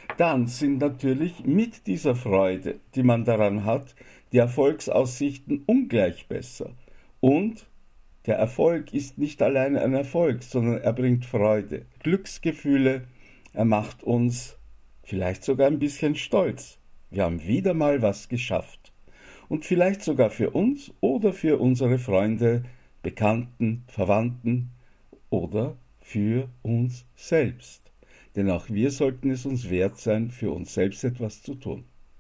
Dann sind natürlich mit dieser Freude, die man daran hat, die Erfolgsaussichten ungleich besser. Und der Erfolg ist nicht allein ein Erfolg, sondern er bringt Freude, Glücksgefühle, er macht uns vielleicht sogar ein bisschen stolz. Wir haben wieder mal was geschafft. Und vielleicht sogar für uns oder für unsere Freunde, Bekannten, Verwandten oder für uns selbst. Denn auch wir sollten es uns wert sein, für uns selbst etwas zu tun.